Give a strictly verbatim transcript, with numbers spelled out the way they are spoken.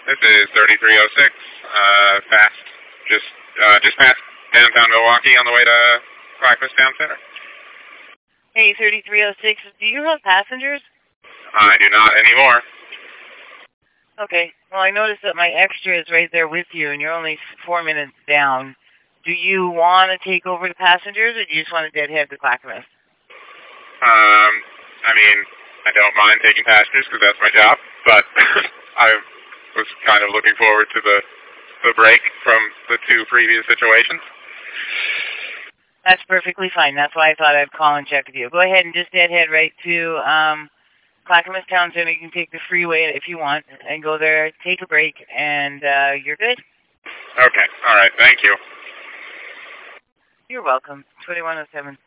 This is thirty-three oh six, uh, fast, just, uh, just past downtown Milwaukee on the way to Clackamas Town Center. Hey, thirty-three oh six, do you have passengers? I do not anymore. Okay, well, I noticed that my extra is right there with you, and you're only four minutes down. Do you want to take over the passengers, or do you just want to deadhead to Clackamas? Um, I mean, I don't mind taking passengers because that's my job, but I was kind of looking forward to the the break from the two previous situations. That's perfectly fine. That's why I thought I'd call and check with you. Go ahead and just deadhead right to um, Clackamas Town Center. You can take the freeway if you want and go there, take a break, and uh, you're good. Okay. All right. Thank you. You're welcome. twenty-one oh seven.